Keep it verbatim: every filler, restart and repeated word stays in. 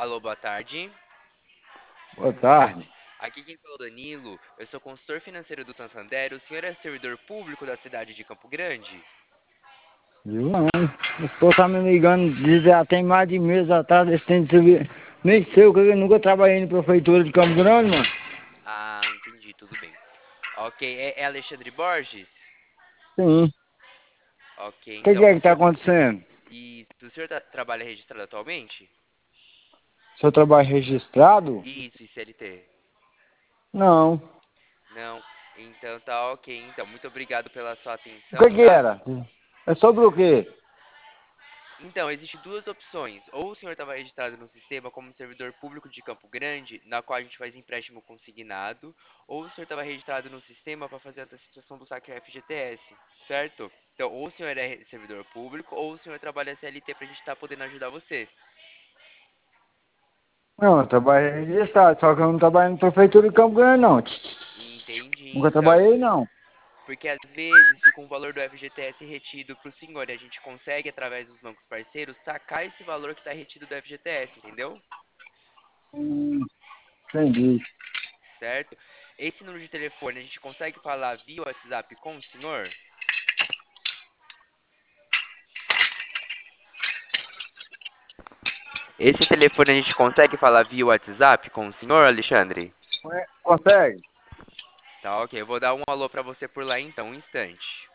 Alô, boa tarde. Boa tarde. Aqui quem fala é o Danilo, eu sou consultor financeiro do Santander. O senhor é servidor público da cidade de Campo Grande? Viu não? O senhor tá me ligando de- já tem mais de mês atrás, esse tempo de serviço. Nem sei, eu eu nunca trabalhei na prefeitura de Campo Grande, mano. Ah, entendi, tudo bem. Ok, é, é Alexandre Borges? Sim. O Ok, que, que então, é o que tá senhor, acontecendo? e, o senhor tá- trabalha registrado atualmente? Seu trabalho registrado? Isso, e C L T? Não. Não, então tá ok. Então, muito obrigado pela sua O que atenção, que tá? era? É sobre o quê? Então, existem duas opções. Ou o senhor estava registrado no sistema como servidor público de Campo Grande, na qual a gente faz empréstimo consignado, ou o senhor estava registrado no sistema para fazer a antecipação do saque F G T S, certo? Então, ou o senhor é servidor público, ou o senhor trabalha C L T para a gente estar podendo ajudar você. Não, eu trabalho registrado, só que eu não trabalho na prefeitura de Campo Grande, não. Entendi, Nunca então. trabalhei, não. Porque às vezes fica um valor do F G T S retido para o senhor e a gente consegue, através dos bancos parceiros, sacar esse valor que está retido do F G T S, entendeu? Hum, entendi. Certo? Esse número de telefone a gente consegue falar via WhatsApp com o senhor? Esse telefone a gente consegue falar via WhatsApp com o senhor, Alexandre? Ué, consegue? Tá, ok. Eu vou dar um alô pra você por lá então, um instante.